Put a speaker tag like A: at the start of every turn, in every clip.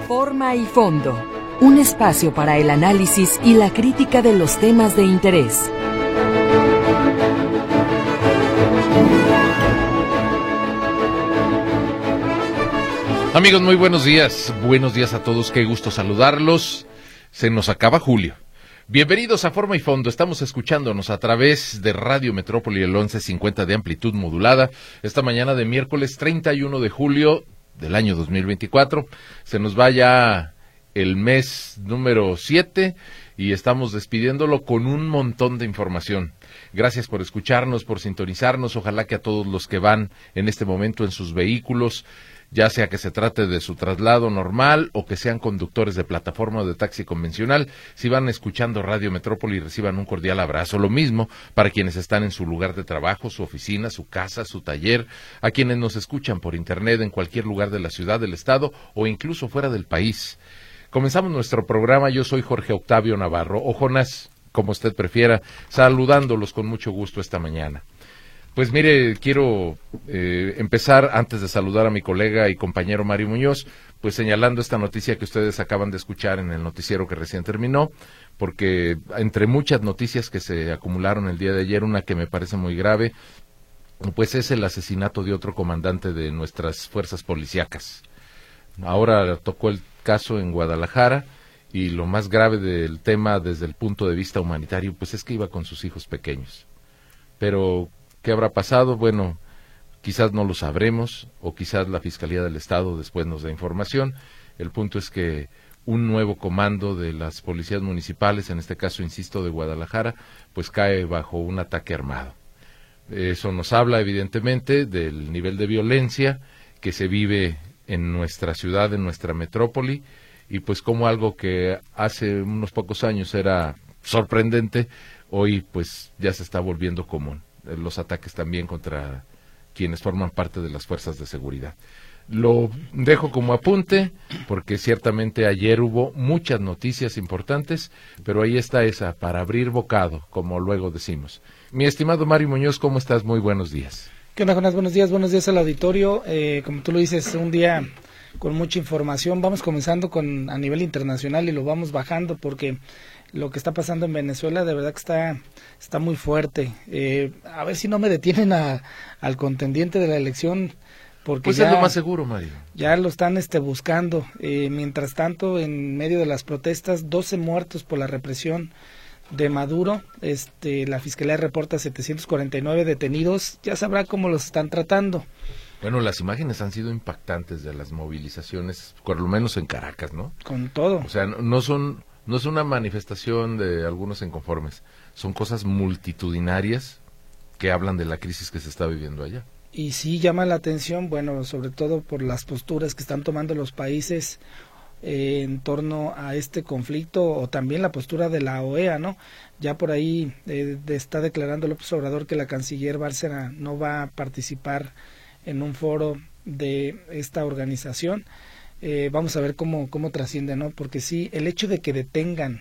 A: Forma y fondo, un espacio para el análisis y la crítica de los temas de interés.
B: Amigos, muy buenos días. Buenos días a todos, qué gusto saludarlos. Se nos acaba julio. Bienvenidos a Forma y Fondo. Estamos escuchándonos a través de Radio Metrópoli, el 1150 de amplitud modulada. Esta mañana de miércoles 31 de julio del año 2024. Se nos va ya el mes número 7 y estamos despidiéndolo con un montón de información. Gracias por escucharnos, por sintonizarnos. Ojalá que a todos los que van en este momento en sus vehículos, ya sea que se trate de su traslado normal o que sean conductores de plataforma o de taxi convencional, si van escuchando Radio Metrópoli, reciban un cordial abrazo. Lo mismo para quienes están en su lugar de trabajo, su oficina, su casa, su taller, a quienes nos escuchan por internet en cualquier lugar de la ciudad, del estado o incluso fuera del país. Comenzamos nuestro programa. Yo soy Jorge Octavio Navarro, o Jonás, como usted prefiera, saludándolos con mucho gusto esta mañana. Pues mire, quiero empezar, antes de saludar a mi colega y compañero Mario Muñoz, pues señalando esta noticia que ustedes acaban de escuchar en el noticiero que recién terminó, porque entre muchas noticias que se acumularon el día de ayer, una que me parece muy grave, pues es el asesinato de otro comandante de nuestras fuerzas policíacas. Ahora tocó el caso en Guadalajara, y lo más grave del tema desde el punto de vista humanitario, pues es que iba con sus hijos pequeños. Pero ¿qué habrá pasado? Bueno, quizás no lo sabremos, o quizás la Fiscalía del Estado después nos dé información. El punto es que un nuevo comando de las policías municipales, en este caso, insisto, de Guadalajara, pues cae bajo un ataque armado. Eso nos habla, evidentemente, del nivel de violencia que se vive en nuestra ciudad, en nuestra metrópoli, y pues como algo que hace unos pocos años era sorprendente, hoy pues ya se está volviendo común. Los ataques también contra quienes forman parte de las fuerzas de seguridad. Lo dejo como apunte, porque ciertamente ayer hubo muchas noticias importantes, pero ahí está esa, para abrir bocado, como luego decimos. Mi estimado Mario Muñoz, ¿cómo estás? Muy buenos días.
C: ¿Qué onda, Jonás? Buenos días al auditorio. Como tú lo dices, un día con mucha información. Vamos comenzando a nivel internacional y lo vamos bajando, porque lo que está pasando en Venezuela de verdad que está muy fuerte. A ver si no me detienen al contendiente de la elección, porque
B: pues
C: ya
B: es lo más seguro, Mario.
C: Ya lo están buscando. Mientras tanto, en medio de las protestas, 12 muertos por la represión de Maduro. La Fiscalía reporta 749 detenidos. Ya sabrá cómo los están tratando.
B: Bueno, las imágenes han sido impactantes de las movilizaciones, por lo menos en Caracas, ¿no?
C: Con todo.
B: O sea, no es una manifestación de algunos inconformes, son cosas multitudinarias que hablan de la crisis que se está viviendo allá.
C: Y sí llama la atención, bueno, sobre todo por las posturas que están tomando los países en torno a este conflicto, o también la postura de la OEA, ¿no? Ya por ahí está declarando López Obrador que la canciller Bárcena no va a participar en un foro de esta organización. Vamos a ver cómo trasciende, ¿no? Porque sí, el hecho de que detengan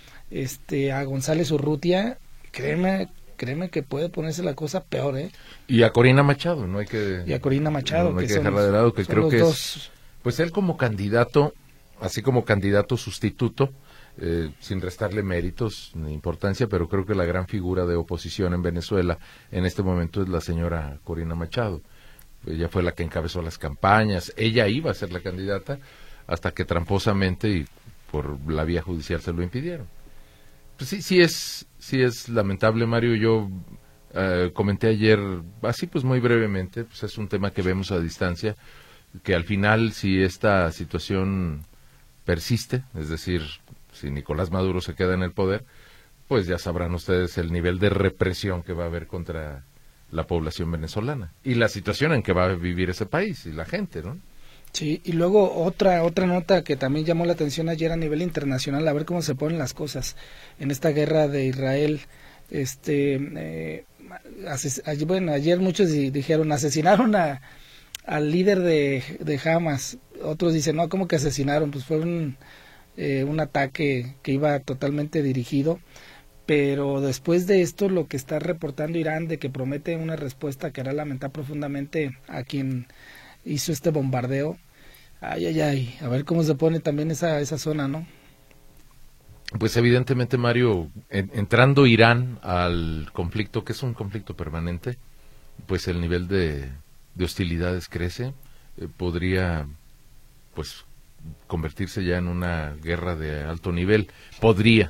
C: a González Urrutia, créeme que puede ponerse la cosa peor, ¿eh?
B: Y a Corina Machado, no hay que dejarla de lado, que creo que es, pues él como candidato, así como candidato sustituto, sin restarle méritos ni importancia, pero creo que la gran figura de oposición en Venezuela en este momento es la señora Corina Machado. Ella fue la que encabezó las campañas, ella iba a ser la candidata hasta que tramposamente y por la vía judicial se lo impidieron. Pues sí es lamentable, Mario. Yo comenté ayer, así pues muy brevemente, pues es un tema que vemos a distancia, que al final si esta situación persiste, es decir, si Nicolás Maduro se queda en el poder, pues ya sabrán ustedes el nivel de represión que va a haber contra la población venezolana y la situación en que va a vivir ese país y la gente, ¿no?
C: Sí, y luego otra nota que también llamó la atención ayer a nivel internacional, a ver cómo se ponen las cosas en esta guerra de Israel. Ayer muchos dijeron asesinaron al líder de Hamas. Otros dicen, no, ¿cómo que asesinaron? Pues fue un ataque que iba totalmente dirigido. Pero después de esto, lo que está reportando Irán, de que promete una respuesta que hará lamentar profundamente a quien hizo este bombardeo, Ay, a ver cómo se pone también esa zona, ¿no?
B: Pues evidentemente, Mario, entrando Irán al conflicto, que es un conflicto permanente, pues el nivel de hostilidades crece, podría pues convertirse ya en una guerra de alto nivel, podría,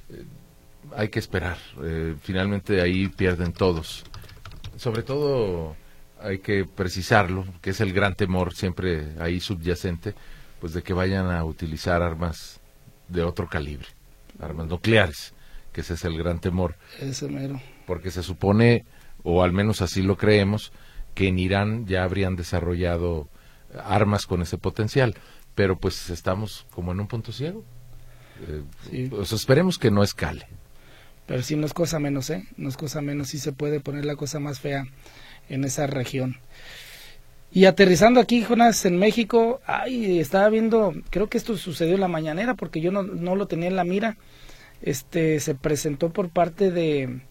B: hay que esperar, finalmente ahí pierden todos, sobre todo hay que precisarlo, que es el gran temor siempre ahí subyacente, pues de que vayan a utilizar armas de otro calibre, armas nucleares, que ese es el gran temor.
C: Ese mero.
B: Porque se supone, o al menos así lo creemos, que en Irán ya habrían desarrollado armas con ese potencial, pero pues estamos como en un punto ciego.
C: Sí.
B: Pues esperemos que no escale.
C: Pero sí, no es cosa menos, no es cosa menos, sí se puede poner la cosa más fea en esa región. Y aterrizando aquí, Jonás, en México, estaba viendo, creo que esto sucedió en la mañanera, porque yo no lo tenía en la mira, se presentó por parte de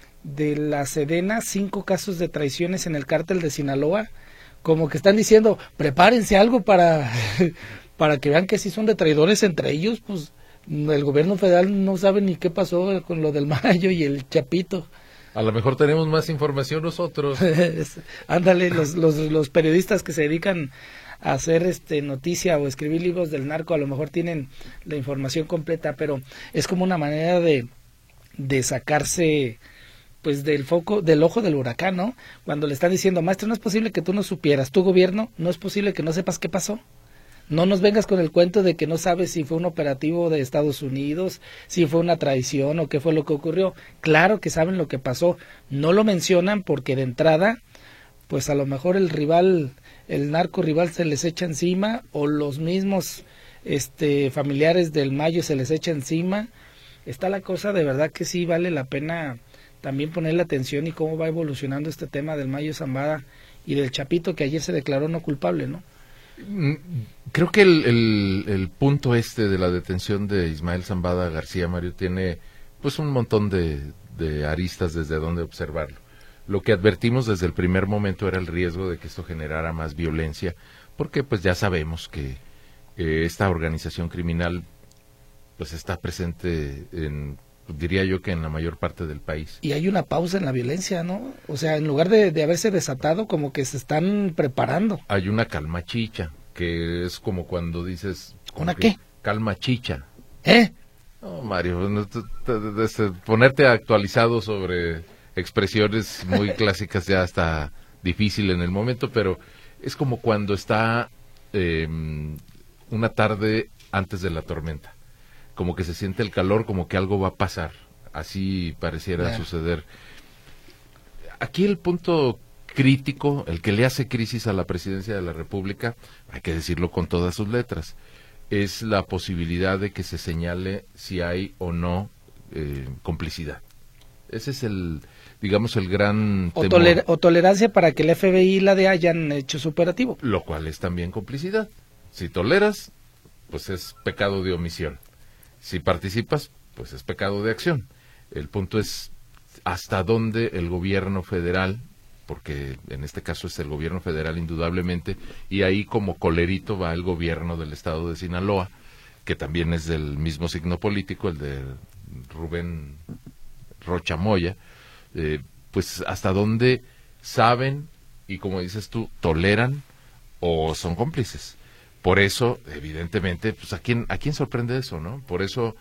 C: la Sedena 5 casos de traiciones en el cártel de Sinaloa, como que están diciendo, prepárense algo para que vean que sí son de traidores entre ellos, pues el gobierno federal no sabe ni qué pasó con lo del Mayo y el Chapito.
B: A lo mejor tenemos más información nosotros.
C: Ándale, los periodistas que se dedican a hacer noticia o escribir libros del narco a lo mejor tienen la información completa, pero es como una manera de sacarse pues del ojo del huracán, ¿no? Cuando le están diciendo, maestro, no es posible que tú no supieras, tu gobierno, no es posible que no sepas qué pasó. No nos vengas con el cuento de que no sabes si fue un operativo de Estados Unidos, si fue una traición o qué fue lo que ocurrió. Claro que saben lo que pasó. No lo mencionan porque de entrada, pues a lo mejor el narco rival se les echa encima o los mismos familiares del Mayo se les echa encima. Está la cosa, de verdad que sí vale la pena también ponerle atención y cómo va evolucionando este tema del Mayo Zambada y del Chapito, que ayer se declaró no culpable, ¿no?
B: Creo que el punto de la detención de Ismael Zambada García, Mario, tiene pues un montón de aristas desde donde observarlo. Lo que advertimos desde el primer momento era el riesgo de que esto generara más violencia, porque pues ya sabemos que esta organización criminal pues está presente diría yo que en la mayor parte del país.
C: Y hay una pausa en la violencia, ¿no? O sea, en lugar de haberse desatado, como que se están preparando.
B: Hay una calma chicha, que es como cuando dices...
C: ¿Una qué?
B: Calma chicha.
C: ¿Eh?
B: No, Mario, ponerte actualizado sobre expresiones muy clásicas ya está difícil en el momento, pero es como cuando está una tarde antes de la tormenta. Como que se siente el calor, como que algo va a pasar. Así pareciera suceder. Aquí el punto crítico, el que le hace crisis a la presidencia de la República, hay que decirlo con todas sus letras, es la posibilidad de que se señale si hay o no complicidad. Ese es el gran temor.
C: O tolerancia para que el FBI y la DEA hayan hecho su operativo.
B: Lo cual es también complicidad. Si toleras, pues es pecado de omisión. Si participas, pues es pecado de acción. El punto es hasta dónde el gobierno federal, porque en este caso es el gobierno federal indudablemente, y ahí como colerito va el gobierno del estado de Sinaloa, que también es del mismo signo político, el de Rubén Rocha Moya, pues hasta dónde saben y, como dices tú, toleran o son cómplices. Por eso, evidentemente, pues ¿a quién sorprende eso, no? Por eso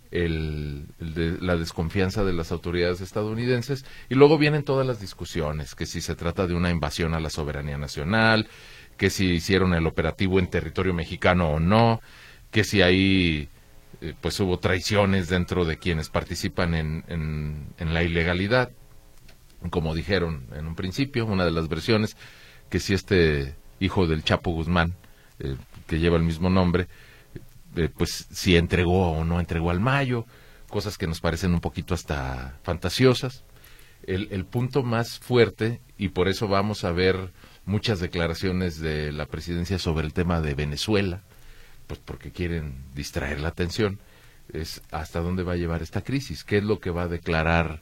B: la desconfianza de las autoridades estadounidenses, y luego vienen todas las discusiones, que si se trata de una invasión a la soberanía nacional, que si hicieron el operativo en territorio mexicano o no, que si ahí pues hubo traiciones dentro de quienes participan en la ilegalidad, como dijeron en un principio, una de las versiones, que si hijo del Chapo Guzmán, que lleva el mismo nombre, pues si entregó o no entregó al Mayo, cosas que nos parecen un poquito hasta fantasiosas. El punto más fuerte, y por eso vamos a ver muchas declaraciones de la presidencia sobre el tema de Venezuela, pues porque quieren distraer la atención, es hasta dónde va a llevar esta crisis, qué es lo que va a declarar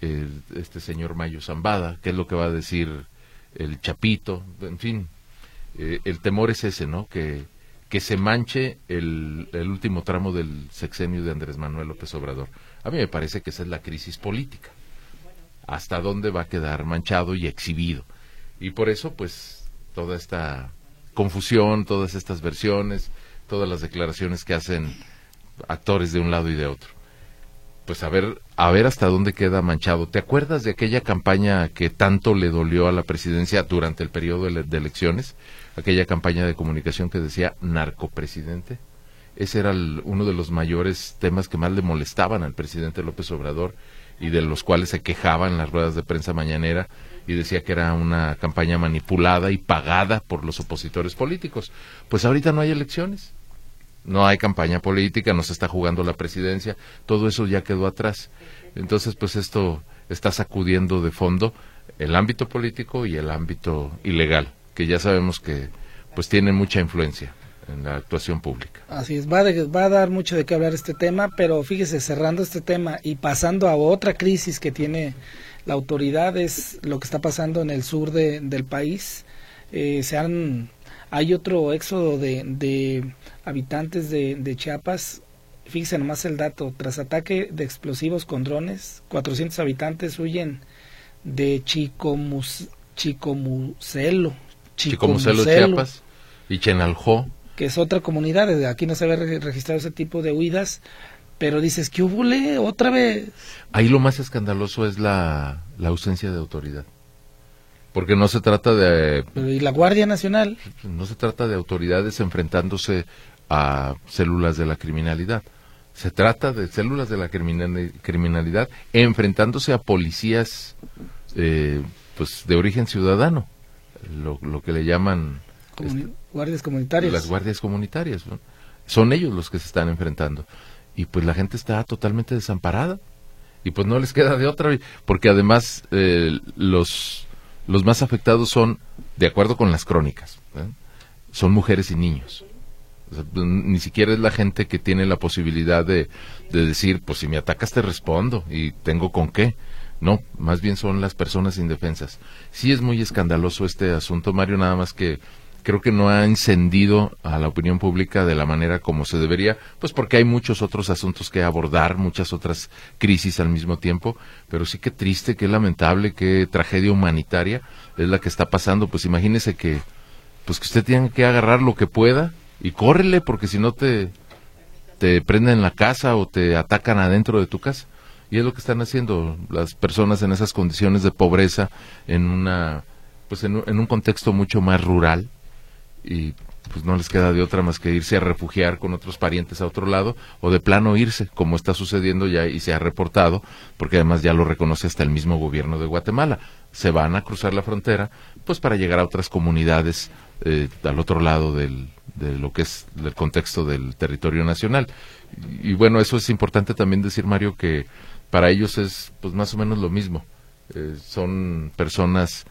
B: este señor Mayo Zambada, qué es lo que va a decir el Chapito, en fin. el temor es ese, ¿no? Que se manche el último tramo del sexenio de Andrés Manuel López Obrador. A mí me parece que esa es la crisis política. ¿Hasta dónde va a quedar manchado y exhibido? Y por eso, pues, toda esta confusión, todas estas versiones, todas las declaraciones que hacen actores de un lado y de otro. Pues a ver hasta dónde queda manchado. ¿Te acuerdas de aquella campaña que tanto le dolió a la presidencia durante el periodo de elecciones? Aquella campaña de comunicación que decía narcopresidente. Ese era uno de los mayores temas que más le molestaban al presidente López Obrador y de los cuales se quejaba en las ruedas de prensa mañanera y decía que era una campaña manipulada y pagada por los opositores políticos. Pues ahorita no hay elecciones. No hay campaña política, no se está jugando la presidencia, todo eso ya quedó atrás. Entonces, pues esto está sacudiendo de fondo el ámbito político y el ámbito ilegal, que ya sabemos que pues tienen mucha influencia en la actuación pública.
C: Así es, va a dar mucho de qué hablar este tema, pero fíjese, cerrando este tema y pasando a otra crisis que tiene la autoridad, es lo que está pasando en el sur del país. Hay otro éxodo de habitantes de Chiapas. Fíjense nomás el dato: tras ataque de explosivos con drones, 400 habitantes huyen de Chicomucelo,
B: Chiapas, y Chenalhó,
C: que es otra comunidad. Desde aquí no se había registrado ese tipo de huidas, pero dices, ¿qué hubole otra vez?
B: Ahí lo más escandaloso es la ausencia de autoridad. Porque no se trata de...
C: ¿Y la Guardia Nacional?
B: No se trata de autoridades enfrentándose a células de la criminalidad. Se trata de células de la criminalidad enfrentándose a policías pues de origen ciudadano, lo que le llaman...
C: guardias comunitarias.
B: Las guardias comunitarias, ¿no? Son ellos los que se están enfrentando. Y pues la gente está totalmente desamparada. Y pues no les queda de otra, porque además los más afectados son, de acuerdo con las crónicas, son mujeres y niños. O sea, ni siquiera es la gente que tiene la posibilidad de decir, pues si me atacas te respondo y tengo con qué. No, más bien son las personas indefensas. Sí es muy escandaloso este asunto, Mario, nada más que creo que no ha encendido a la opinión pública de la manera como se debería, pues porque hay muchos otros asuntos que abordar, muchas otras crisis al mismo tiempo, pero sí que triste, qué lamentable, qué tragedia humanitaria es la que está pasando. Pues imagínese que usted tiene que agarrar lo que pueda y córrele, porque si no te prenden en la casa o te atacan adentro de tu casa. Y es lo que están haciendo las personas en esas condiciones de pobreza, en un contexto mucho más rural, y pues no les queda de otra más que irse a refugiar con otros parientes a otro lado, o de plano irse, como está sucediendo ya y se ha reportado, porque además ya lo reconoce hasta el mismo gobierno de Guatemala. Se van a cruzar la frontera pues para llegar a otras comunidades al otro lado de lo que es el contexto del territorio nacional. Y bueno, eso es importante también decir, Mario, que para ellos es pues más o menos lo mismo. Son personas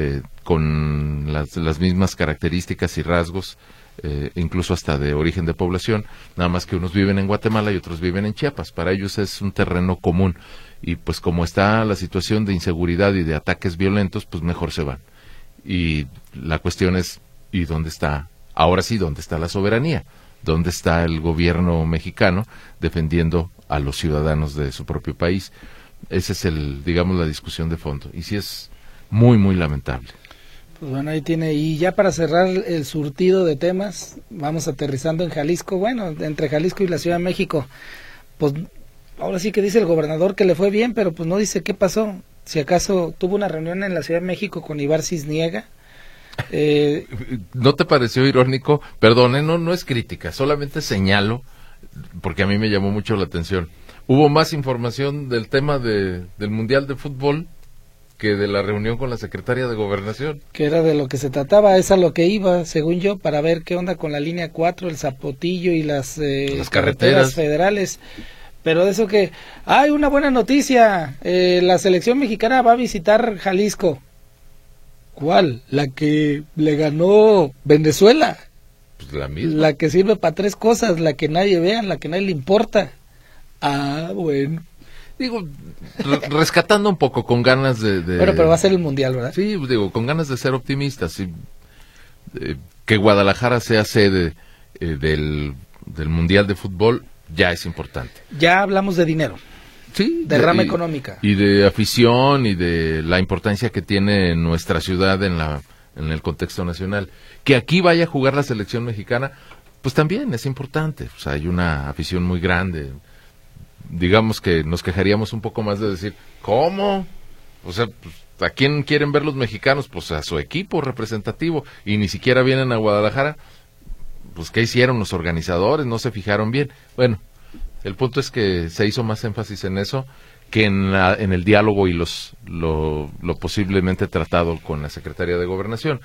B: con las mismas características y rasgos, incluso hasta de origen de población, nada más que unos viven en Guatemala y otros viven en Chiapas. Para ellos es un terreno común, y pues como está la situación de inseguridad y de ataques violentos, pues mejor se van. Y la cuestión es, ¿y dónde está? Ahora sí, ¿dónde está la soberanía? ¿Dónde está el gobierno mexicano defendiendo a los ciudadanos de su propio país? Esa es la discusión de fondo. Y sí es muy, muy lamentable.
C: Pues bueno, ahí tiene. Y ya para cerrar el surtido de temas, vamos aterrizando en Jalisco. Bueno, entre Jalisco y la Ciudad de México, pues ahora sí que dice el gobernador que le fue bien, pero pues no dice qué pasó. Si acaso tuvo una reunión en la Ciudad de México con Ibar Cisniega.
B: ¿No te pareció irónico? Perdón, no es crítica, solamente señalo, porque a mí me llamó mucho la atención. Hubo más información del tema del Mundial de Fútbol que de la reunión con la secretaria de Gobernación.
C: Que era de lo que se trataba, es a lo que iba, según yo, para ver qué onda con la línea 4, el Zapotillo y las carreteras federales. Pero de eso que, hay una buena noticia, la selección mexicana va a visitar Jalisco. ¿Cuál? La que le ganó Venezuela.
B: Pues la misma.
C: La que sirve para 3 cosas, la que nadie vea, la que nadie le importa. Ah, bueno.
B: Digo, rescatando un poco, con ganas de...
C: Bueno, pero va a ser el Mundial, ¿verdad?
B: Sí, digo, con ganas de ser optimistas. que Guadalajara sea sede del Mundial de Fútbol ya es importante.
C: Ya hablamos de dinero.
B: Sí,
C: derrama económica.
B: Y de afición y de la importancia que tiene nuestra ciudad en el contexto nacional. Que aquí vaya a jugar la selección mexicana, pues también es importante. O sea, hay una afición muy grande. Digamos que nos quejaríamos un poco más de decir, ¿cómo? O sea, pues, ¿a quién quieren ver los mexicanos? Pues a su equipo representativo. Y ni siquiera vienen a Guadalajara. Pues, ¿qué hicieron los organizadores? No se fijaron bien. Bueno, el punto es que se hizo más énfasis en eso que en el diálogo y lo posiblemente tratado con la Secretaría de Gobernación.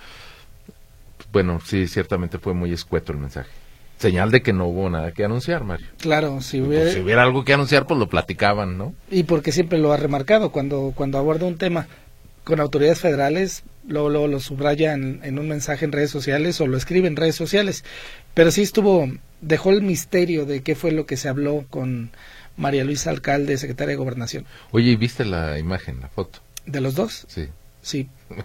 B: Bueno, sí, ciertamente fue muy escueto el mensaje. Señal de que no hubo nada que anunciar, Mario.
C: Claro, si
B: hubiera algo que anunciar, pues lo platicaban, ¿no?
C: Y porque siempre lo ha remarcado, cuando aborda un tema con autoridades federales, luego lo subraya en un mensaje en redes sociales o lo escribe en redes sociales. Pero sí dejó el misterio de qué fue lo que se habló con María Luisa Alcalde, secretaria de Gobernación.
B: Oye, ¿y viste la imagen, la foto?
C: ¿De los dos?
B: Sí.
C: Sí.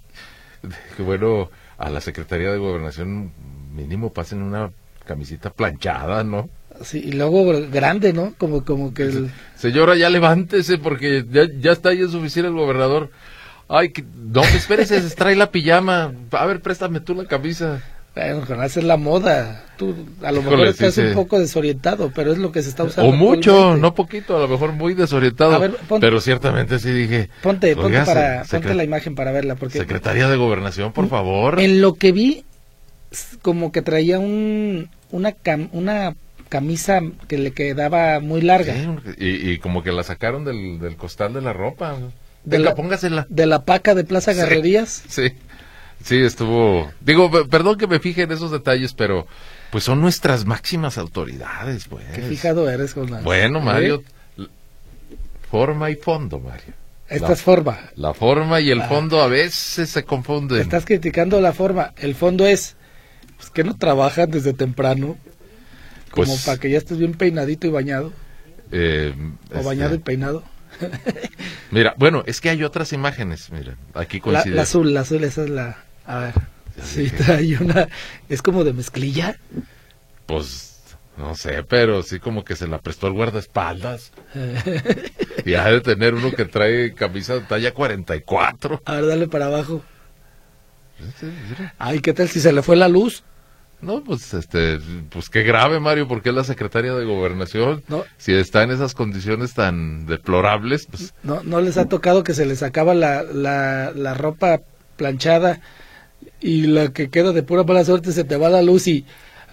B: Que bueno, a la Secretaría de Gobernación mínimo pasen una camisita planchada, ¿no?
C: Sí, y luego grande, ¿no? Como que
B: Señora, ya levántese porque ya está ahí en su oficina el gobernador. Ay, no, espérese, se trae la pijama. A ver, préstame tú la camisa.
C: Bueno, esa es la moda. Tú a lo mejor estás un poco desorientado, pero es lo que se está usando.
B: O mucho, no poquito, a lo mejor muy desorientado. A ver, pero ciertamente sí dije.
C: Ponte la imagen para verla. Porque
B: Secretaría de Gobernación, por favor.
C: En lo que vi, como que traía una camisa que le quedaba muy larga.
B: Sí, y como que la sacaron del costal de la ropa. Venga, póngasela.
C: De la paca de Plaza Garrerías.
B: Sí, estuvo... Digo, perdón que me fije en esos detalles, pero pues son nuestras máximas autoridades, pues.
C: Qué fijado eres con las...
B: Bueno, Mario, forma y fondo, Mario.
C: Esta es forma.
B: La forma y el fondo a veces se confunden.
C: Estás criticando la forma. El fondo es pues, que no trabajan desde temprano, como pues, para que ya estés bien peinadito y bañado. O bañado y peinado.
B: Mira, bueno, es que hay otras imágenes, mira, aquí coincide.
C: La azul, esa es la... A ver, sí, trae una... ¿Es como de mezclilla?
B: Pues, no sé, pero sí como que se la prestó el guardaespaldas. Y ha de tener uno que trae camisa de talla 44.
C: A ver, dale para abajo. Ay, ¿qué tal si se le fue la luz?
B: No, pues pues qué grave, Mario, porque es la secretaria de Gobernación.
C: No.
B: Si está en esas condiciones tan deplorables, pues...
C: No les ha tocado que se les acaba la ropa planchada y la que queda de pura mala suerte se te va la luz y...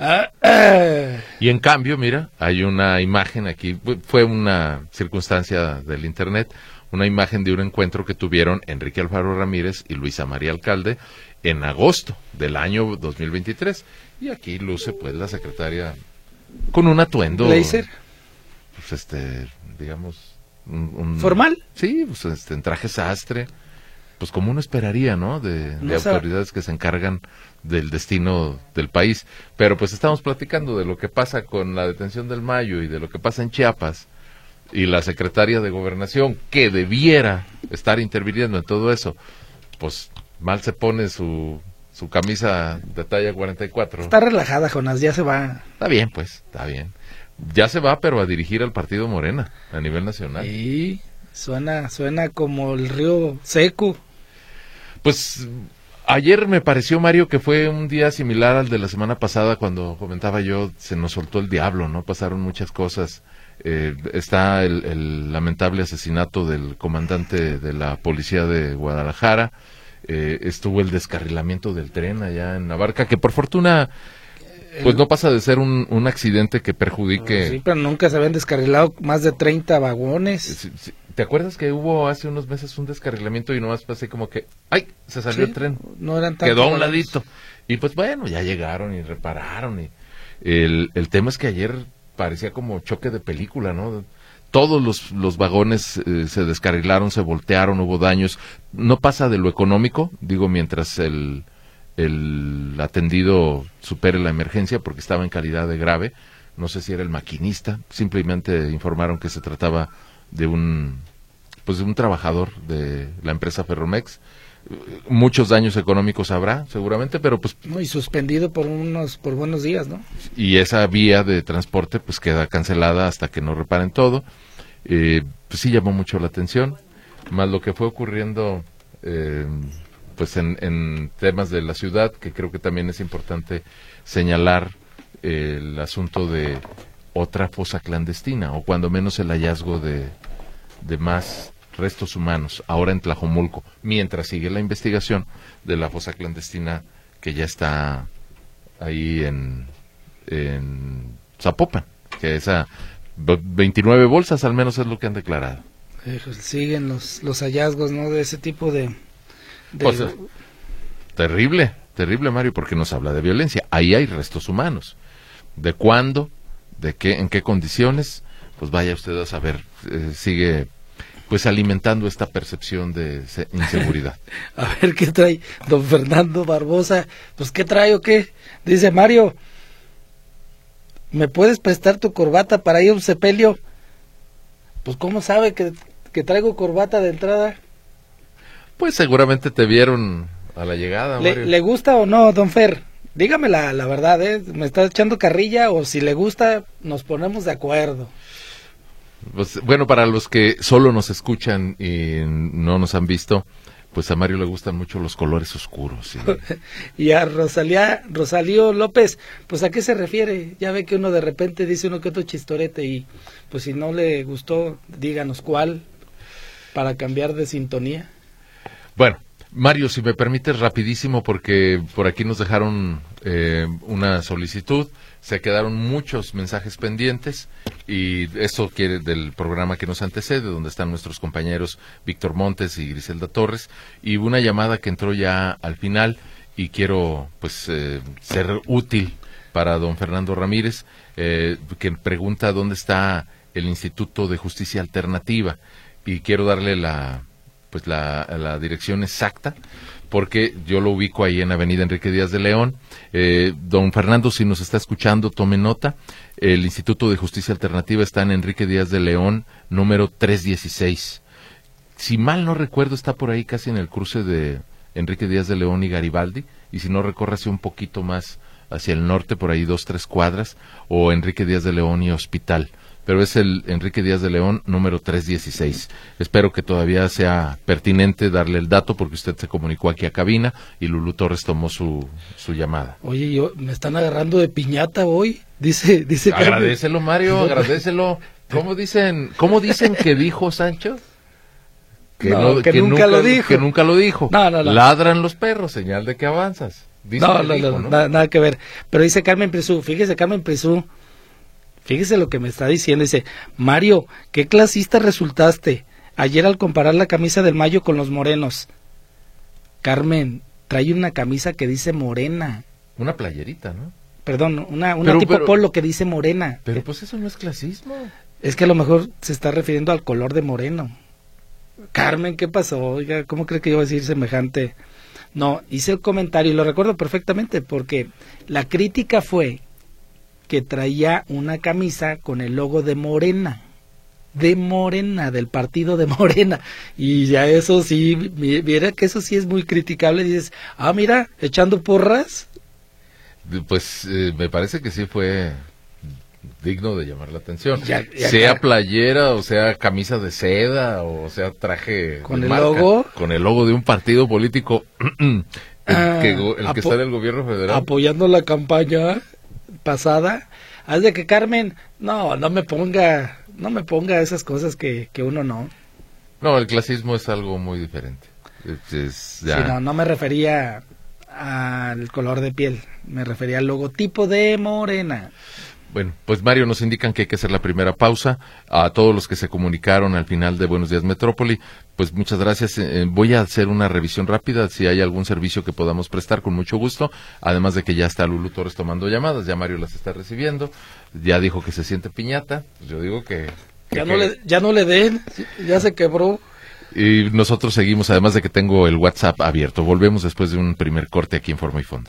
B: Y en cambio, mira, hay una imagen aquí, fue una circunstancia del internet, una imagen de un encuentro que tuvieron Enrique Alfaro Ramírez y Luisa María Alcalde en agosto del año 2023. Y aquí luce pues la secretaria con un atuendo...
C: ¿Blazer?
B: Pues digamos...
C: ¿Formal?
B: Sí, pues en traje sastre, pues como uno esperaría, ¿no? De autoridades que se encargan del destino del país. Pero pues estamos platicando de lo que pasa con la detención del Mayo y de lo que pasa en Chiapas, y la secretaria de Gobernación, que debiera estar interviniendo en todo eso, pues mal se pone su camisa de talla 44.
C: Está relajada, Jonás, ya se va.
B: Está bien, pues, está bien. Ya se va, pero a dirigir al partido Morena, a nivel nacional.
C: Sí, suena como el río seco.
B: Pues, ayer me pareció, Mario, que fue un día similar al de la semana pasada, cuando comentaba yo, se nos soltó el diablo, ¿no? Pasaron muchas cosas. Está el lamentable asesinato del comandante de la policía de Guadalajara. Estuvo el descarrilamiento del tren allá en Abarca, que por fortuna pues no pasa de ser un accidente que perjudique.
C: Sí, pero nunca se habían descarrilado más de 30 vagones.
B: Sí. ¿Te acuerdas que hubo hace unos meses un descarrilamiento y nomás pasé como que ¡ay! Se salió el tren.
C: No eran tan
B: quedó a un ladito. Y pues bueno, ya llegaron y repararon. Y el tema es que ayer parecía como choque de película, ¿no? Todos los vagones se descarrilaron, se voltearon, hubo daños. No pasa de lo económico, digo, mientras el atendido supere la emergencia, porque estaba en calidad de grave. No sé si era el maquinista, simplemente informaron que se trataba de un trabajador de la empresa Ferromex. muchos daños económicos habrá, seguramente, pero pues...
C: Y suspendido por buenos días, ¿no?
B: Y esa vía de transporte pues queda cancelada hasta que no reparen todo. Pues sí llamó mucho la atención, más lo que fue ocurriendo pues en temas de la ciudad, que creo que también es importante señalar el asunto de otra fosa clandestina, o cuando menos el hallazgo de más restos humanos, ahora en Tlajomulco, mientras sigue la investigación de la fosa clandestina que ya está ahí en Zapopan, que esa 29 bolsas al menos es lo que han declarado.
C: Siguen los hallazgos, ¿no? De ese tipo de...
B: Pues, terrible, Mario, porque nos habla de violencia. Ahí hay restos humanos. ¿De cuándo? ¿De qué? ¿En qué condiciones? Pues vaya usted a saber. Sigue pues alimentando esta percepción de inseguridad.
C: A ver qué trae don Fernando Barbosa. Pues qué trae o qué. Dice Mario, ¿me puedes prestar tu corbata para ir a un sepelio? Pues ¿cómo sabe que traigo corbata de entrada?
B: Pues seguramente te vieron a la llegada, Mario.
C: ¿Le gusta o no, don Fer? Dígame la verdad, ¿eh? ¿Me está echando carrilla o si le gusta nos ponemos de acuerdo?
B: Pues bueno, para los que solo nos escuchan y no nos han visto, pues a Mario le gustan mucho los colores oscuros.
C: Y a Rosalío López, pues ¿a qué se refiere? Ya ve que uno de repente dice uno que otro chistorete y pues si no le gustó, díganos cuál para cambiar de sintonía.
B: Bueno, Mario, si me permites rapidísimo, porque por aquí nos dejaron una solicitud, se quedaron muchos mensajes pendientes y esto quiere del programa que nos antecede, donde están nuestros compañeros Víctor Montes y Griselda Torres, y una llamada que entró ya al final y quiero pues ser útil para don Fernando Ramírez, que pregunta dónde está el Instituto de Justicia Alternativa, y quiero darle la dirección exacta, porque yo lo ubico ahí en Avenida Enrique Díaz de León. Don Fernando, si nos está escuchando, tome nota. El Instituto de Justicia Alternativa está en Enrique Díaz de León, número 316. Si mal no recuerdo, está por ahí casi en el cruce de Enrique Díaz de León y Garibaldi, y si no, recórrase un poquito más hacia el norte, por ahí 2-3 cuadras, o Enrique Díaz de León y Hospital. Pero es el Enrique Díaz de León, número 316. Espero que todavía sea pertinente darle el dato, porque usted se comunicó aquí a cabina y Lulú Torres tomó su llamada.
C: Oye, me están agarrando de piñata hoy, dice
B: Agradécelo, Mario, agradécelo. ¿Cómo dicen que dijo Sancho?
C: Que nunca lo dijo.
B: Que nunca lo dijo.
C: No.
B: Ladran los perros, señal de que avanzas.
C: No, nada que ver. Pero dice Carmen Prisú, fíjese lo que me está diciendo, dice, Mario, ¿qué clasista resultaste ayer al comparar la camisa del Mayo con los morenos? Carmen, trae una camisa que dice morena.
B: Una playerita, ¿no?
C: Perdón, una tipo polo que dice morena.
B: Pero pues eso no es clasismo.
C: Es que a lo mejor se está refiriendo al color de moreno. Carmen, ¿qué pasó? Oiga, ¿cómo cree que yo voy a decir semejante? No, hice el comentario y lo recuerdo perfectamente porque la crítica fue que traía una camisa con el logo de Morena, del partido de Morena, y ya eso sí, mira que eso sí es muy criticable, dices, mira, echando porras.
B: Pues me parece que sí fue digno de llamar la atención, sea playera, o sea camisa de seda, o sea traje
C: con
B: de
C: el
B: marca,
C: logo,
B: con el logo de un partido político, el que está en el gobierno federal,
C: apoyando la campaña pasada. Haz de que Carmen, no me ponga esas cosas que uno no.
B: No, el clasismo es algo muy diferente.
C: Sí, no me refería al color de piel, me refería al logotipo de Morena.
B: Bueno, pues Mario, nos indican que hay que hacer la primera pausa. A todos los que se comunicaron al final de Buenos Días Metrópoli, pues muchas gracias. Voy a hacer una revisión rápida, si hay algún servicio que podamos prestar, con mucho gusto. Además de que ya está Lulú Torres tomando llamadas, ya Mario las está recibiendo. Ya dijo que se siente piñata, pues yo digo que
C: ya no le den, ya se quebró.
B: Y nosotros seguimos, además de que tengo el WhatsApp abierto. Volvemos después de un primer corte aquí en Forma y Fondo.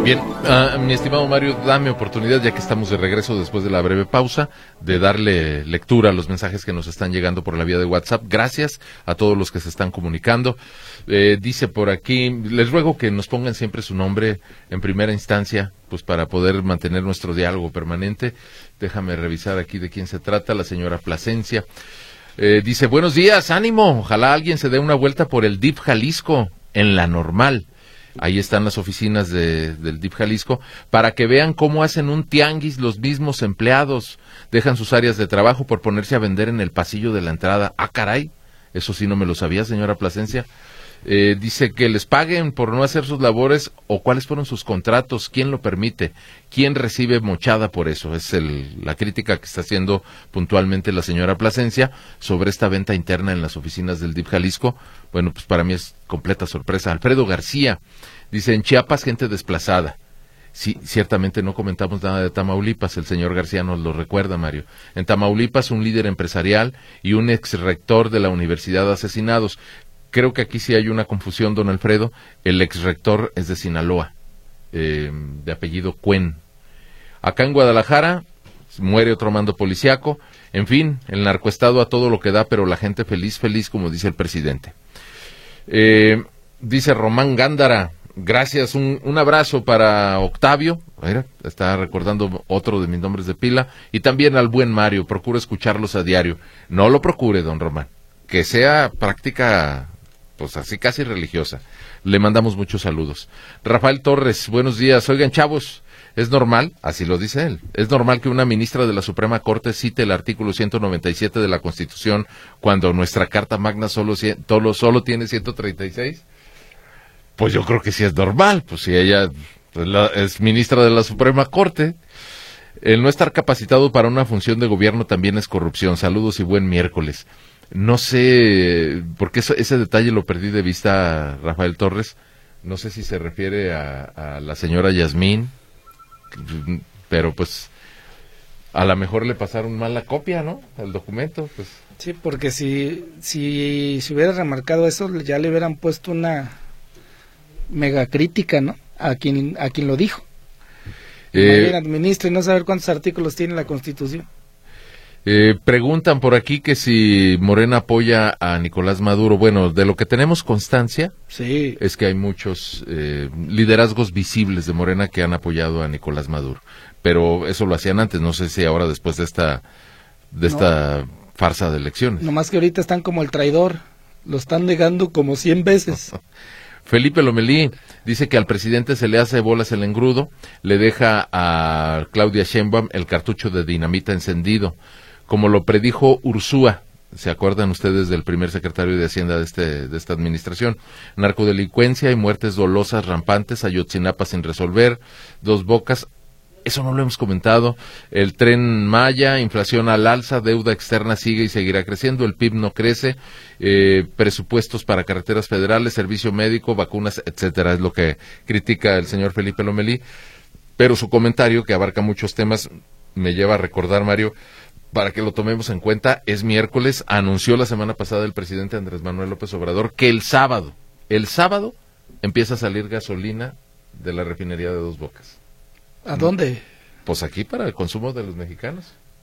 B: Bien, mi estimado Mario, dame oportunidad, ya que estamos de regreso después de la breve pausa, de darle lectura a los mensajes que nos están llegando por la vía de WhatsApp. Gracias a todos los que se están comunicando. Dice por aquí, les ruego que nos pongan siempre su nombre en primera instancia, pues para poder mantener nuestro diálogo permanente. Déjame revisar aquí de quién se trata, la señora Plasencia. Dice, buenos días, ánimo, ojalá alguien se dé una vuelta por el DIF Jalisco, en la normal. Ahí están las oficinas del DIF Jalisco, para que vean cómo hacen un tianguis los mismos empleados. Dejan sus áreas de trabajo por ponerse a vender en el pasillo de la entrada. Ah, caray, eso sí no me lo sabía, señora Plasencia. Dice que les paguen por no hacer sus labores, o cuáles fueron sus contratos, quién lo permite, quién recibe mochada por eso. Es la crítica que está haciendo puntualmente la señora Plasencia sobre esta venta interna en las oficinas del DIF Jalisco. Bueno, pues para mí es completa sorpresa. Alfredo García dice, en Chiapas gente desplazada. Sí, ciertamente no comentamos nada de Tamaulipas, el señor García nos lo recuerda, Mario. En Tamaulipas un líder empresarial y un ex rector de la universidad asesinados. Creo que aquí sí hay una confusión, don Alfredo. El ex rector es de Sinaloa, de apellido Cuen. Acá en Guadalajara muere otro mando policiaco. En fin, el narcoestado a todo lo que da, pero la gente feliz, feliz, como dice el presidente. Dice Román Gándara, gracias, un abrazo para Octavio. Mira, está recordando otro de mis nombres de pila. Y también al buen Mario, procura escucharlos a diario. No lo procure, don Román, que sea práctica, pues así casi religiosa. Le mandamos muchos saludos. Rafael Torres, buenos días. Oigan, chavos, es normal, así lo dice él, es normal que una ministra de la Suprema Corte cite el artículo 197 de la Constitución cuando nuestra Carta Magna solo tiene 136. Pues yo creo que sí es normal, pues si ella es ministra de la Suprema Corte. El no estar capacitado para una función de gobierno también es corrupción. Saludos y buen miércoles. No sé, porque ese detalle lo perdí de vista, Rafael Torres. No sé si se refiere a la señora Yasmín, pero pues a lo mejor le pasaron mal la copia, ¿no? El documento, pues.
C: Sí, porque si se hubiera remarcado eso, ya le hubieran puesto una mega crítica, ¿no? A quien lo dijo. Administra y no saber cuántos artículos tiene la Constitución.
B: Preguntan por aquí que si Morena apoya a Nicolás Maduro. Bueno, de lo que tenemos constancia,
C: sí,
B: es que hay muchos liderazgos visibles de Morena que han apoyado a Nicolás Maduro. Pero eso lo hacían antes, no sé si ahora después de esta farsa de elecciones.
C: Nomás que ahorita están como el traidor, lo están negando como 100 veces.
B: Felipe Lomelí dice que al presidente se le hace bolas el engrudo, le deja a Claudia Sheinbaum el cartucho de dinamita encendido, como lo predijo Ursúa. ¿Se acuerdan ustedes del primer secretario de Hacienda de esta administración? Narcodelincuencia y muertes dolosas rampantes, Ayotzinapa sin resolver, Dos Bocas. Eso no lo hemos comentado. El Tren Maya, inflación al alza, deuda externa sigue y seguirá creciendo, el PIB no crece, presupuestos para carreteras federales, servicio médico, vacunas, etcétera. Es lo que critica el señor Felipe Lomelí. Pero su comentario, que abarca muchos temas, me lleva a recordar, Mario, para que lo tomemos en cuenta, es miércoles, anunció la semana pasada el presidente Andrés Manuel López Obrador que el sábado empieza a salir gasolina de la refinería de Dos Bocas.
C: ¿A dónde?
B: Pues aquí para el consumo de los mexicanos.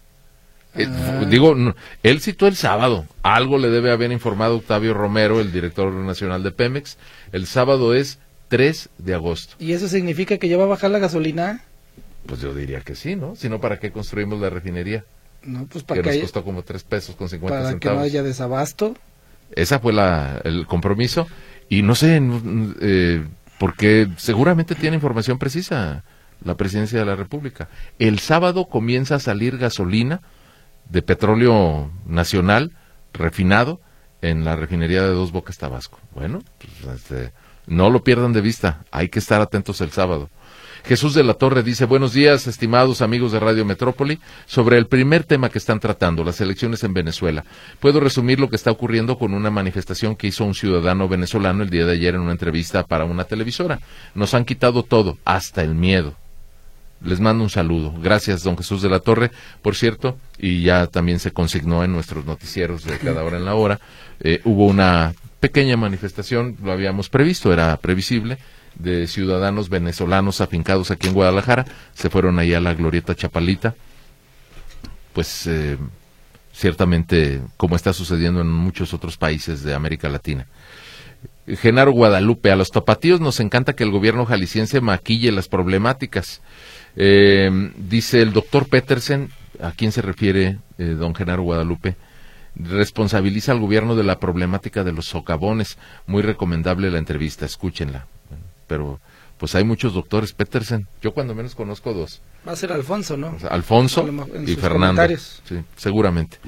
B: Digo, él citó el sábado. Algo le debe haber informado Octavio Romero, el director nacional de Pemex. El sábado es 3 de agosto.
C: ¿Y eso significa que ya va a bajar la gasolina?
B: Pues yo diría que sí, ¿no? Si no, ¿para qué construimos la refinería?
C: No, pues para
B: que nos costó como 3 pesos con 50
C: para
B: centavos.
C: Que no haya desabasto.
B: Esa fue el compromiso. Y no sé, porque seguramente tiene información precisa la Presidencia de la República. El sábado comienza a salir gasolina de petróleo nacional refinado en la refinería de Dos Bocas, Tabasco. Bueno, pues, no lo pierdan de vista, hay que estar atentos el sábado. Jesús de la Torre dice, buenos días, estimados amigos de Radio Metrópoli, sobre el primer tema que están tratando, las elecciones en Venezuela. Puedo resumir lo que está ocurriendo con una manifestación que hizo un ciudadano venezolano el día de ayer en una entrevista para una televisora. Nos han quitado todo, hasta el miedo. Les mando un saludo. Gracias, don Jesús de la Torre. Por cierto, y ya también se consignó en nuestros noticieros de cada hora en la hora, hubo una pequeña manifestación, lo habíamos previsto, era previsible, de ciudadanos venezolanos afincados aquí en Guadalajara, se fueron ahí a la Glorieta Chapalita, pues ciertamente como está sucediendo en muchos otros países de América Latina. Genaro Guadalupe, a los tapatíos nos encanta que el gobierno jalisciense maquille las problemáticas. Dice el doctor Petersen, ¿a quién se refiere don Genaro Guadalupe? Responsabiliza al gobierno de la problemática de los socavones. Muy recomendable la entrevista, escúchenla. Pero pues hay muchos doctores Petersen, yo cuando menos conozco dos.
C: Va a ser Alfonso, ¿no?
B: O sea, Alfonso y Fernando. Sí, seguramente.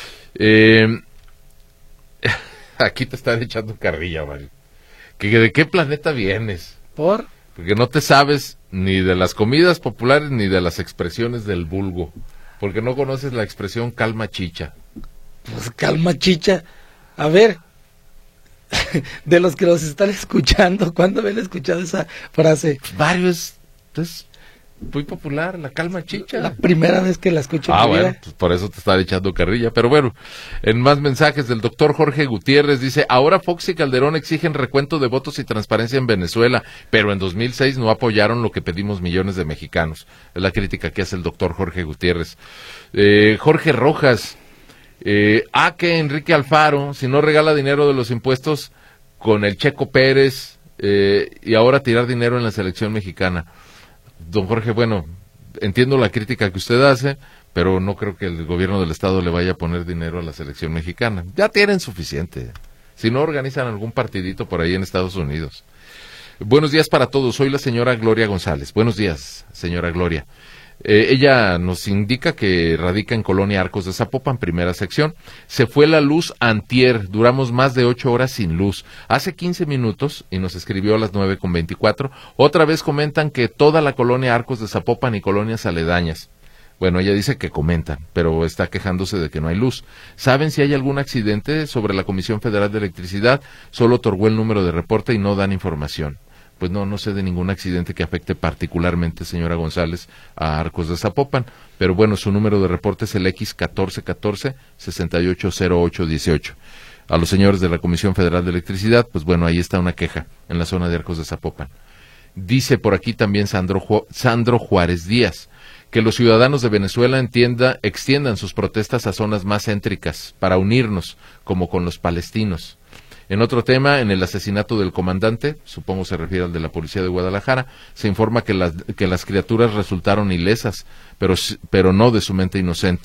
B: Aquí te están echando carrilla, Mario. ¿De qué planeta vienes?
C: ¿Por?
B: Porque no te sabes ni de las comidas populares ni de las expresiones del vulgo. Porque no conoces la expresión calma chicha.
C: Pues calma chicha. A ver, de los que los están escuchando, ¿cuándo habían escuchado esa frase?
B: Varios, es muy popular, la calma chicha.
C: La primera vez que la escucho en mi vida.
B: Bueno, pues por eso te están echando carrilla. Pero bueno, en más mensajes del doctor Jorge Gutiérrez dice, ahora Fox y Calderón exigen recuento de votos y transparencia en Venezuela, pero en 2006 no apoyaron lo que pedimos millones de mexicanos. Es la crítica que hace el doctor Jorge Gutiérrez. Jorge Rojas, que Enrique Alfaro, si no regala dinero de los impuestos con el Checo Pérez, y ahora tirar dinero en la selección mexicana. Don Jorge, bueno, entiendo la crítica que usted hace, pero no creo que el gobierno del estado le vaya a poner dinero a la selección mexicana. Ya tienen suficiente. Si no, organizan algún partidito por ahí en Estados Unidos. Buenos días para todos. Soy la señora Gloria González. Buenos días, señora Gloria. Ella nos indica que radica en Colonia Arcos de Zapopan, primera sección. Se fue la luz antier, duramos más de 8 horas sin luz. Hace 15 minutos, y nos escribió a las 9:24, otra vez comentan que toda la Colonia Arcos de Zapopan y colonias aledañas. Bueno, ella dice que comentan, pero está quejándose de que no hay luz. ¿Saben si hay algún accidente sobre la Comisión Federal de Electricidad? Solo otorgó el número de reporte y no dan información. Pues no sé de ningún accidente que afecte particularmente, señora González, a Arcos de Zapopan, pero bueno, su número de reporte es el X1414-680818. A los señores de la Comisión Federal de Electricidad, pues bueno, ahí está una queja en la zona de Arcos de Zapopan. Dice por aquí también Sandro Juárez Díaz, que los ciudadanos de Venezuela extiendan sus protestas a zonas más céntricas para unirnos, como con los palestinos. En otro tema, en el asesinato del comandante, supongo se refiere al de la policía de Guadalajara, se informa que las criaturas resultaron ilesas, pero no de su mente inocente.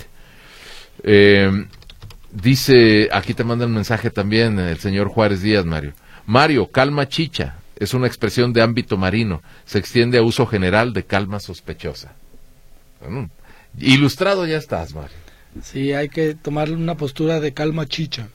B: Dice, aquí te manda un mensaje también el señor Juárez Díaz, Mario. Mario, calma chicha, es una expresión de ámbito marino, se extiende a uso general de calma sospechosa. Bueno, ilustrado ya estás, Mario.
C: Sí, hay que tomar una postura de calma chicha.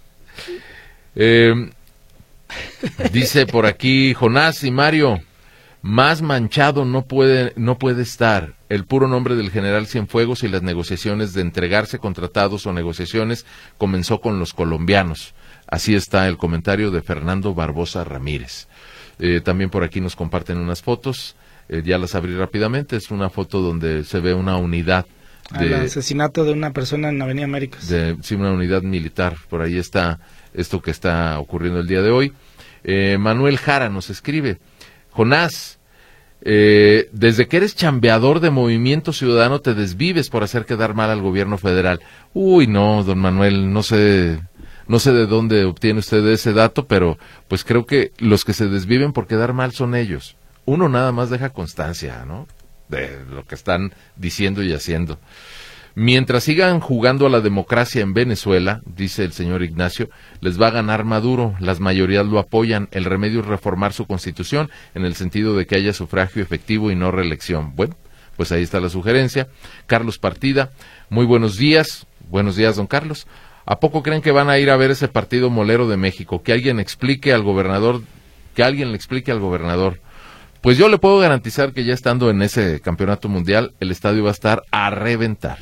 B: Dice por aquí Jonás y Mario, más manchado no puede estar el puro nombre del general Cienfuegos y las negociaciones de entregarse con tratados o negociaciones comenzó con los colombianos. Así está el comentario de Fernando Barbosa Ramírez. También por aquí nos comparten unas fotos, ya las abrí rápidamente, es una foto donde se ve una unidad
C: el asesinato de una persona en Avenida Américas.
B: Sí, una unidad militar, por ahí está esto que está ocurriendo el día de hoy. Manuel Jara nos escribe, Jonás, desde que eres chambeador de Movimiento Ciudadano te desvives por hacer quedar mal al gobierno federal. Uy, no, don Manuel, no sé de dónde obtiene usted ese dato, pero pues creo que los que se desviven por quedar mal son ellos. Uno nada más deja constancia, ¿no?, de lo que están diciendo y haciendo. Mientras sigan jugando a la democracia en Venezuela, dice el señor Ignacio, les va a ganar Maduro, las mayorías lo apoyan, el remedio es reformar su constitución en el sentido de que haya sufragio efectivo y no reelección. Bueno, pues ahí está la sugerencia. Carlos Partida, muy buenos días don Carlos. ¿A poco creen que van a ir a ver ese partido molero de México? Que alguien le explique al gobernador. Pues yo le puedo garantizar que ya estando en ese campeonato mundial, el estadio va a estar a reventar.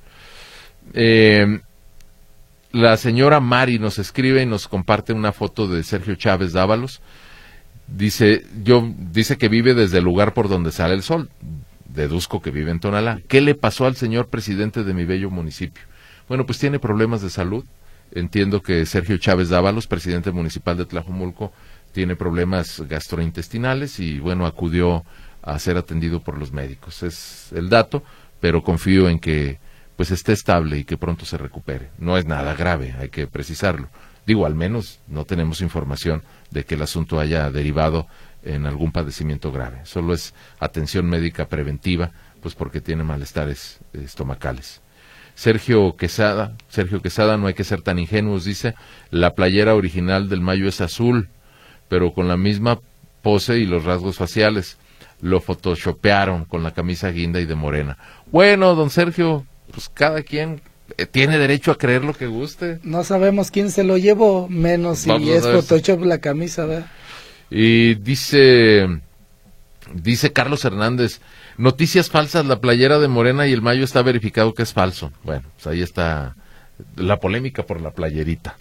B: La señora Mari nos escribe y nos comparte una foto de Sergio Chávez Dávalos. Dice que vive desde el lugar por donde sale el sol. Deduzco que vive en Tonalá. ¿Qué le pasó al señor presidente de mi bello municipio? Bueno, pues tiene problemas de salud. Entiendo que Sergio Chávez Dávalos, presidente municipal de Tlajomulco, tiene problemas gastrointestinales y bueno, acudió a ser atendido por los médicos. Es el dato, pero confío en que pues esté estable y que pronto se recupere. No es nada grave, hay que precisarlo. Digo, al menos no tenemos información de que el asunto haya derivado en algún padecimiento grave. Solo es atención médica preventiva, pues porque tiene malestares estomacales. Sergio Quesada, no hay que ser tan ingenuos, dice, la playera original del Mayo es azul, pero con la misma pose y los rasgos faciales. Lo photoshopearon con la camisa guinda y de morena. Bueno, don Sergio, pues cada quien tiene derecho a creer lo que guste.
C: No sabemos quién se lo llevó, menos si es Photoshop la camisa, ¿verdad?
B: Y dice Carlos Hernández, noticias falsas, la playera de Morena y el Mayo está verificado que es falso. Bueno, pues ahí está la polémica por la playerita.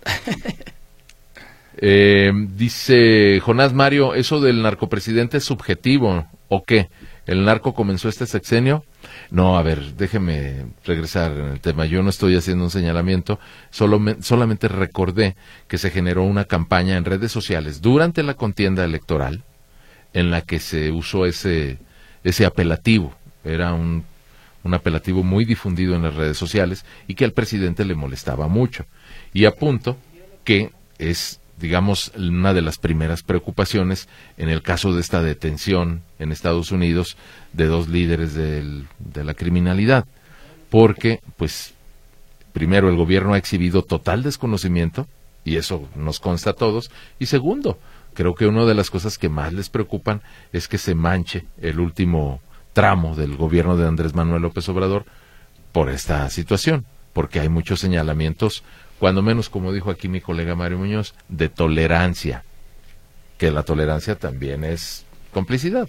B: Dice Jonás Mario, ¿eso del narcopresidente es subjetivo o qué? ¿El narco comenzó este sexenio? No, a ver, déjeme regresar en el tema. Yo no estoy haciendo un señalamiento, solamente recordé que se generó una campaña en redes sociales durante la contienda electoral en la que se usó ese apelativo. Era un apelativo muy difundido en las redes sociales y que al presidente le molestaba mucho. Y apunto que es, digamos, una de las primeras preocupaciones en el caso de esta detención en Estados Unidos de 2 líderes de la criminalidad, porque, pues, primero, el gobierno ha exhibido total desconocimiento, y eso nos consta a todos, y segundo, creo que una de las cosas que más les preocupan es que se manche el último tramo del gobierno de Andrés Manuel López Obrador por esta situación, porque hay muchos señalamientos, cuando menos, como dijo aquí mi colega Mario Muñoz, de tolerancia, que la tolerancia también es complicidad.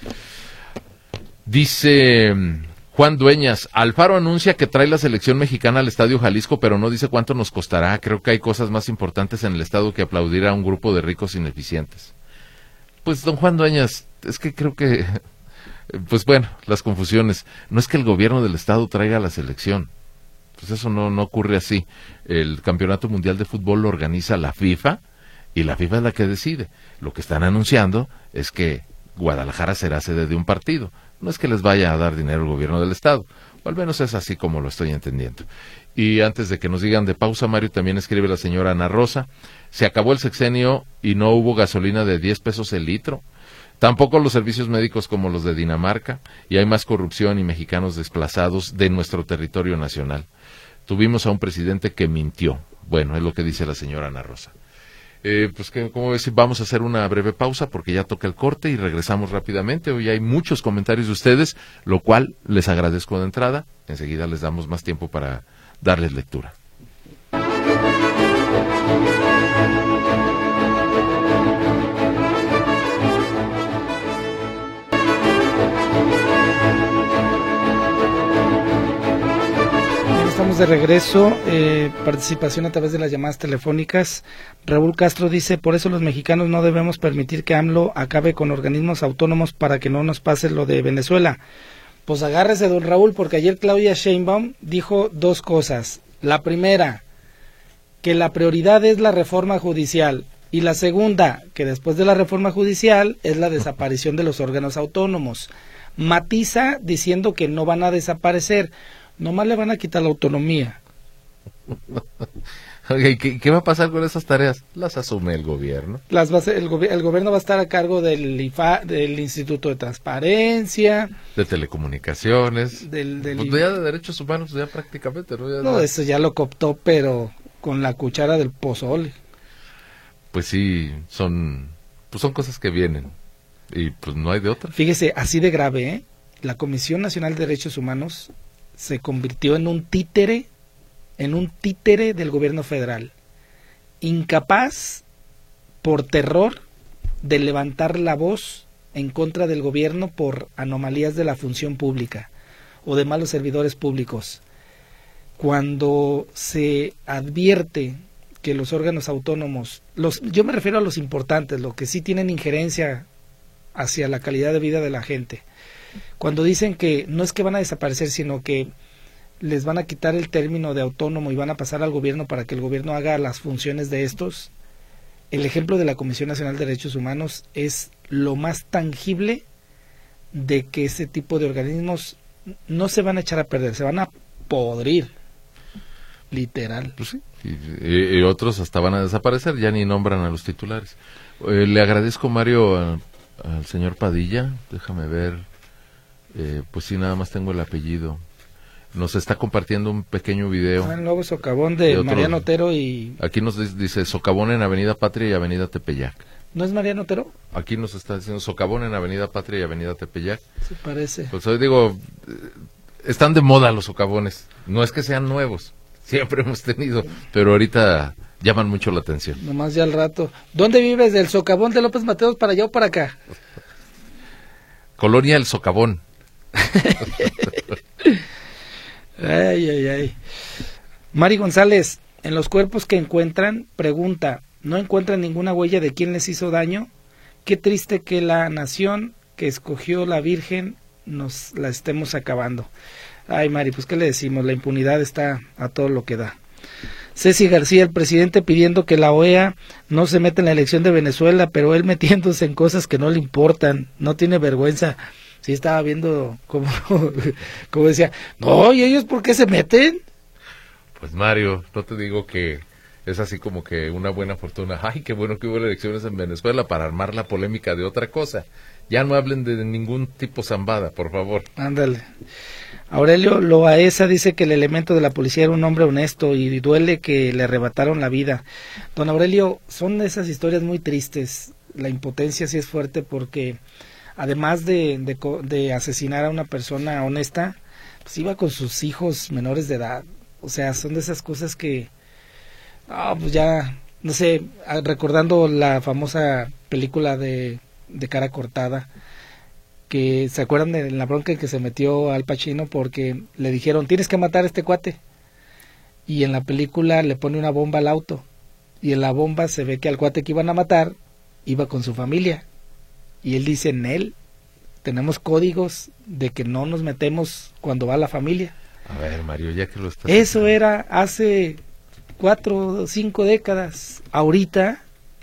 B: Dice Juan Dueñas, Alfaro anuncia que trae la selección mexicana al Estadio Jalisco, pero no dice cuánto nos costará. Creo que hay cosas más importantes en el estado que aplaudir a un grupo de ricos ineficientes. Pues, don Juan Dueñas, es que creo que, pues bueno, las confusiones. No es que el gobierno del estado traiga la selección. Pues eso no ocurre así. El Campeonato Mundial de Fútbol lo organiza la FIFA y la FIFA es la que decide. Lo que están anunciando es que Guadalajara será sede de un partido. No es que les vaya a dar dinero el gobierno del estado, o al menos es así como lo estoy entendiendo. Y antes de que nos digan de pausa, Mario, también escribe la señora Ana Rosa, se acabó el sexenio y no hubo gasolina de 10 pesos el litro. Tampoco los servicios médicos como los de Dinamarca, y hay más corrupción y mexicanos desplazados de nuestro territorio nacional. Tuvimos a un presidente que mintió. Bueno, es lo que dice la señora Ana Rosa. Pues, ¿cómo ves si vamos a hacer una breve pausa? Porque ya toca el corte y regresamos rápidamente. Hoy hay muchos comentarios de ustedes, lo cual les agradezco de entrada. Enseguida les damos más tiempo para darles lectura.
C: Estamos de regreso, participación a través de las llamadas telefónicas. Raúl Castro dice, por eso los mexicanos no debemos permitir que AMLO acabe con organismos autónomos para que no nos pase lo de Venezuela. Pues agárrese, don Raúl, porque ayer Claudia Sheinbaum dijo 2 cosas. La primera, que la prioridad es la reforma judicial, y la segunda, que después de la reforma judicial es la desaparición de los órganos autónomos. Matiza diciendo que no van a desaparecer, nomás le van a quitar la autonomía.
B: Okay, ¿qué va a pasar con esas tareas? Las asume el gobierno.
C: El gobierno va a estar a cargo del del Instituto de Transparencia,
B: de Telecomunicaciones,
C: del
B: pues ya de Derechos Humanos, ya prácticamente.
C: No, eso ya lo cooptó, pero con la cuchara del pozole.
B: Pues sí, son cosas que vienen, y pues no hay de otra.
C: Fíjese, así de grave, ¿eh? La Comisión Nacional de Derechos Humanos se convirtió en un títere del gobierno federal, incapaz por terror de levantar la voz en contra del gobierno por anomalías de la función pública o de malos servidores públicos. Cuando se advierte que los órganos autónomos, yo me refiero a los importantes, los que sí tienen injerencia hacia la calidad de vida de la gente, cuando dicen que no es que van a desaparecer, sino que les van a quitar el término de autónomo y van a pasar al gobierno para que el gobierno haga las funciones de estos, el ejemplo de la Comisión Nacional de Derechos Humanos es lo más tangible de que ese tipo de organismos no se van a echar a perder, se van a podrir, literal.
B: Pues sí. Y otros hasta van a desaparecer, ya ni nombran a los titulares. Le agradezco, Mario, al señor Padilla, déjame ver, pues sí, nada más tengo el apellido. Nos está compartiendo un pequeño video.
C: El nuevo socavón de Mariano Otero y...
B: Aquí nos dice socavón en Avenida Patria y Avenida Tepeyac.
C: ¿No es Mariano Otero?
B: Aquí nos está diciendo socavón en Avenida Patria y Avenida Tepeyac.
C: Sí, parece.
B: Pues hoy digo, están de moda los socavones. No es que sean nuevos, siempre hemos tenido, pero ahorita llaman mucho la atención.
C: Nomás ya al rato. ¿Dónde vives? ¿Del socavón de López Mateos para allá o para acá?
B: Colonia El Socavón.
C: Ay, ay, ay. Mari González, en los cuerpos que encuentran, pregunta, ¿no encuentran ninguna huella de quién les hizo daño? Qué triste que la nación que escogió la Virgen nos la estemos acabando. Ay, Mari, pues ¿qué le decimos? La impunidad está a todo lo que da. Ceci García, el presidente pidiendo que la OEA no se meta en la elección de Venezuela, pero él metiéndose en cosas que no le importan, no tiene vergüenza. Sí, estaba viendo como decía, no, ¿y ellos por qué se meten?
B: Pues Mario, no te digo que es así como que una buena fortuna. Ay, qué bueno que hubo elecciones en Venezuela para armar la polémica de otra cosa. Ya no hablen de ningún tipo zambada, por favor.
C: Ándale. Aurelio Loaesa dice que el elemento de la policía era un hombre honesto y duele que le arrebataron la vida. Don Aurelio, son esas historias muy tristes. La impotencia sí es fuerte porque además de asesinar a una persona honesta, pues iba con sus hijos menores de edad. O sea, son de esas cosas que, pues ya, no sé, recordando la famosa película de Cara Cortada, que se acuerdan de la bronca en que se metió Al Pacino porque le dijeron, tienes que matar a este cuate. Y en la película le pone una bomba al auto. Y en la bomba se ve que al cuate que iban a matar iba con su familia. Y él dice, en él tenemos códigos de que no nos metemos cuando va la familia.
B: A ver, Mario, ya que lo estás...
C: Eso haciendo. Era hace 4 o 5 décadas. Ahorita,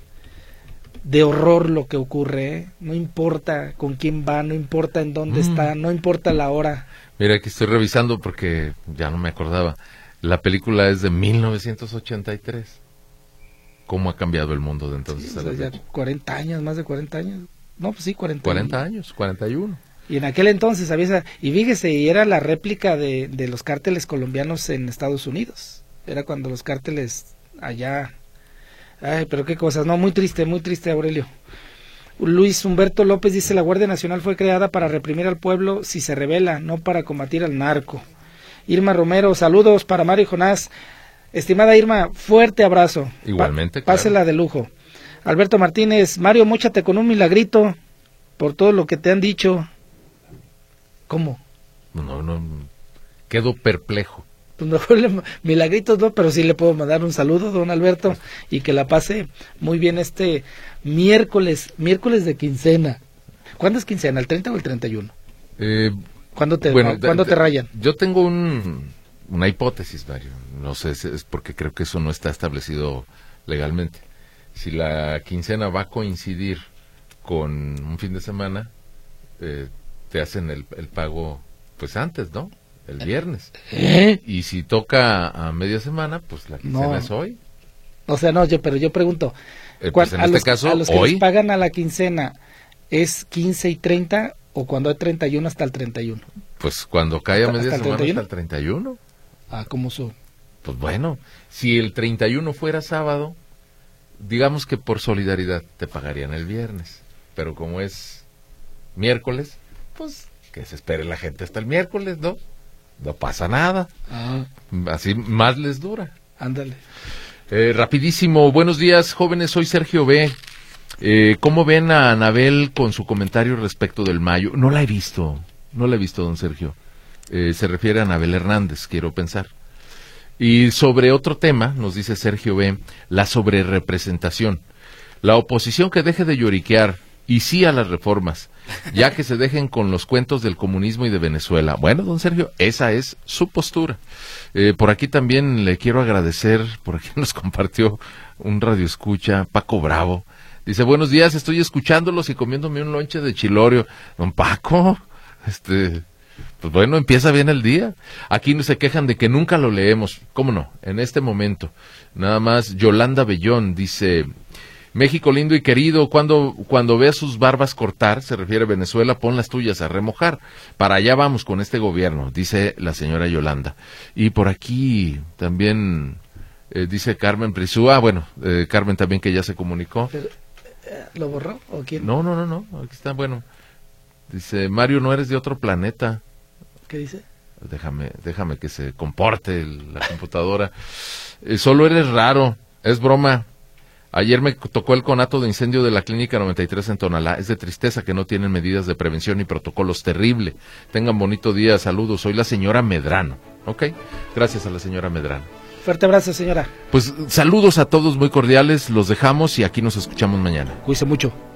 C: de horror lo que ocurre, ¿eh? No importa con quién va, no importa en dónde está, no importa la hora.
B: Mira, aquí estoy revisando porque ya no me acordaba. La película es de 1983. ¿Cómo ha cambiado el mundo de entonces?
C: Sí, o sea, ya 40 años, más de 40 años. No, pues sí,
B: 40 años, 41.
C: Y en aquel entonces había esa, y fíjese, y era la réplica de los cárteles colombianos en Estados Unidos. Era cuando los cárteles allá... Ay, pero qué cosas, no, muy triste, Aurelio. Luis Humberto López dice, la Guardia Nacional fue creada para reprimir al pueblo si se rebela, no para combatir al narco. Irma Romero, saludos para Mario y Jonás. Estimada Irma, fuerte abrazo.
B: Igualmente,
C: Pásela de lujo. Alberto Martínez, Mario, móchate con un milagrito por todo lo que te han dicho. ¿Cómo?
B: No, quedo perplejo.
C: Pues mejor milagritos no, pero sí le puedo mandar un saludo, don Alberto, y que la pase muy bien este miércoles de quincena. ¿Cuándo es quincena? ¿El 30 o el 31? ¿Cuándo te rayan?
B: Yo tengo una hipótesis, Mario. No sé, es porque creo que eso no está establecido legalmente. Si la quincena va a coincidir con un fin de semana, te hacen el pago pues antes, ¿no? El viernes. Y si toca a media semana, pues la quincena es hoy.
C: O sea, no, pero yo pregunto,
B: pues en este caso,
C: a los que
B: hoy
C: les pagan a la quincena, ¿es 15 y 30 o cuando hay 31 hasta el 31?
B: Pues cuando cae a media semana
C: 31?
B: hasta el 31.
C: Ah, ¿cómo son?
B: Pues bueno, si el 31 fuera sábado, digamos que por solidaridad te pagarían el viernes, pero como es miércoles, pues que se espere la gente hasta el miércoles, ¿no? No pasa nada. Así más les dura.
C: Ándale.
B: Rapidísimo, buenos días jóvenes, soy Sergio B. ¿Cómo ven a Anabel con su comentario respecto del mayo? No la he visto, don Sergio. Se refiere a Anabel Hernández, quiero pensar. Y sobre otro tema, nos dice Sergio B., la sobrerepresentación. La oposición que deje de lloriquear y sí a las reformas, ya que se dejen con los cuentos del comunismo y de Venezuela. Bueno, don Sergio, esa es su postura. Por aquí también le quiero agradecer, por aquí nos compartió un radioescucha, Paco Bravo. Dice, buenos días, estoy escuchándolos y comiéndome un lonche de chilorio. Don Paco, pues bueno, empieza bien el día. Aquí se quejan de que nunca lo leemos. ¿Cómo no? En este momento. Nada más, Yolanda Bellón dice, México lindo y querido, cuando veas sus barbas cortar, se refiere a Venezuela, pon las tuyas a remojar. Para allá vamos con este gobierno, dice la señora Yolanda. Y por aquí también dice Carmen Prisúa, Carmen también que ya se comunicó.
C: ¿Lo borró o quién?
B: No, aquí está, bueno. Dice, Mario, no eres de otro planeta.
C: ¿Qué dice?
B: Déjame que se comporte la computadora. Solo eres raro, es broma. Ayer me tocó el conato de incendio de la Clínica 93 en Tonalá. Es de tristeza que no tienen medidas de prevención y protocolos. Terrible. Tengan bonito día, saludos. Soy la señora Medrano. ¿Ok? Gracias a la señora Medrano.
C: Fuerte abrazo, señora.
B: Pues saludos a todos muy cordiales, los dejamos y aquí nos escuchamos mañana.
C: Cuídense mucho.